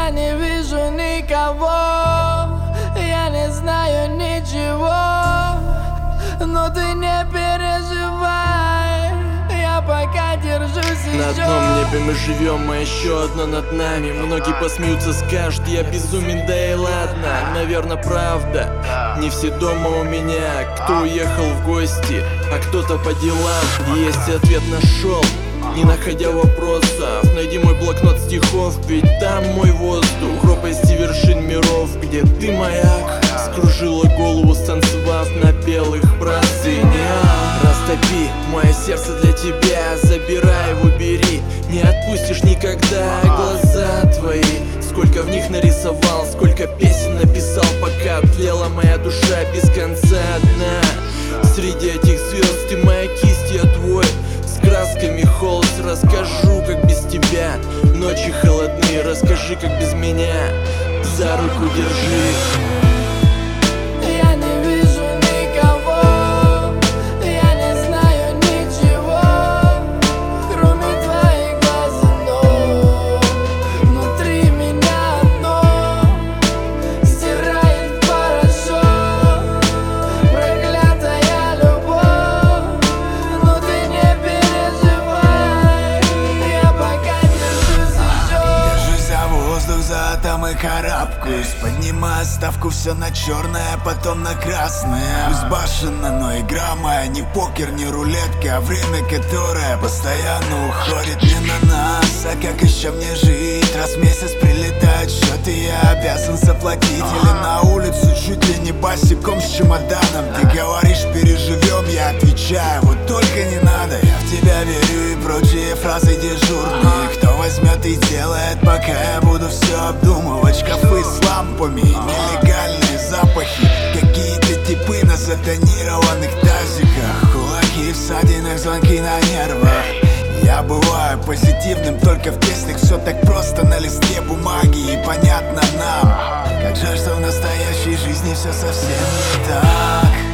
Я не вижу никого, я не знаю ничего, но ты не переживай, я пока держусь еще. На одном небе мы живем, а еще одно над нами. Многие посмеются, скажут, я безумен, да и ладно. Наверное, правда, не все дома у меня. Кто уехал в гости, а кто-то по делам. Есть ответ нашел, не находя вопросов. Найди мой блокнот стихов, ведь там мой воздух. Пропасти вершин миров, где ты маяк. Скружила голову, станцевав на белых простынях. Растопи мое сердце для тебя, забирай его, бери. Не отпустишь никогда глаза твои. Сколько в них нарисовал, сколько песен написал, пока тлела моя душа без конца одна. Среди этих звезд ты моя кисть, я твой. С красками холст, расскажу, как без тебя. Ночи холодные, расскажи, как без меня. За руку держи. Я не вижу никого, я не знаю ничего, кроме твоих глаз, но внутри меня одно стирает порошок, проклятая любовь. Но ты не переживай, я пока держусь еще. Держусь за воздух, за атом и карабкаюсь. Поднимаю ставку все на черное, потом на красное. Пусть башенно, но игра моя не покер, не рулетка, а время, которое постоянно уходит не на нас. А как еще мне жить? Раз в месяц прилетают счеты, я обязан заплатить. Или на улицу чуть ли не босиком с чемоданом. Ты говоришь, переживем, я отвечаю, вот только не надо. Я в тебя верю и прочие фразы дежурные. Кто возьмет и делает, пока я буду все обдумывать. Шкафы с лампами, нелегальные запахи. Какие-то типы на сатанированных тазиках. Кулаки в ссадинах, звонки на нервах. Я бываю позитивным только в песнях. Все так просто на листе бумаги. И понятно нам, как жаль, что в настоящей жизни все совсем не так.